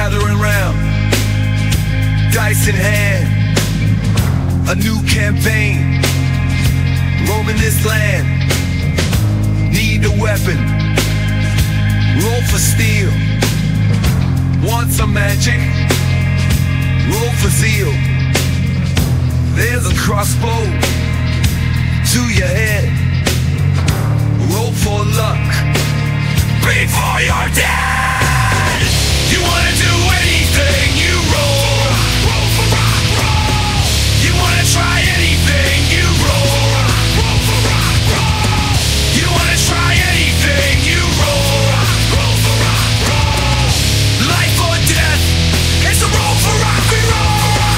gathering round, dice in hand. A new campaign, roaming this land. Need a weapon, roll for steel. Want some magic, roll for zeal. There's a crossbow to your head, roll for luck before you're dead. You wanna do anything, you roll. Roll for rock, roll. You wanna try anything, you roll. Roll for rock, roll. You wanna try anything, you roll. Roll for rock, roll. Life or death, it's a roll for rock, we roll.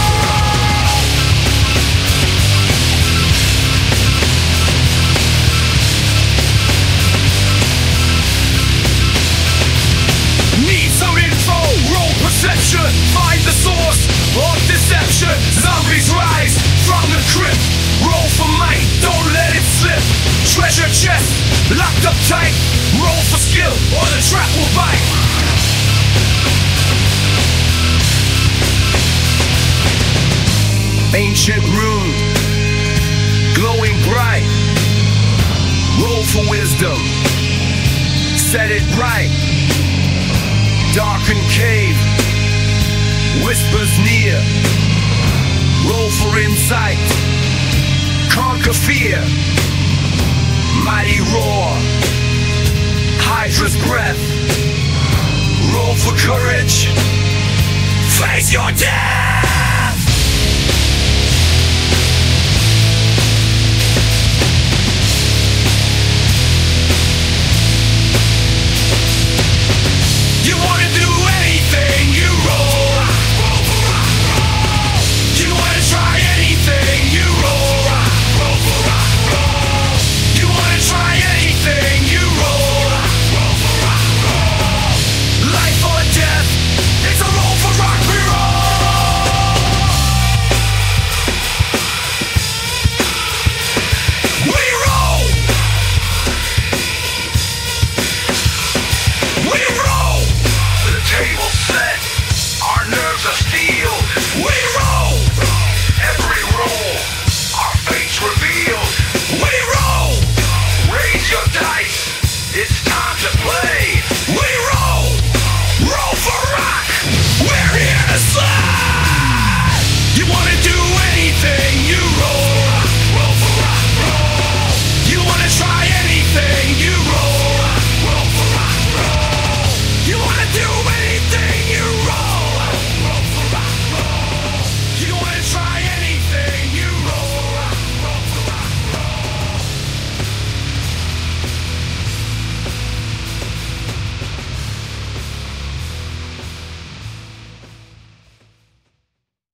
Perception, find the source of deception. Zombies rise from the crypt. Roll for might, don't let it slip. Treasure chest, locked up tight. Roll for skill, or the trap will bite. Ancient rune, glowing bright. Roll for wisdom, set it right. Darkened cave, whispers near. Roll for insight, conquer fear. Mighty roar, Hydra's breath. Roll for courage, face your death.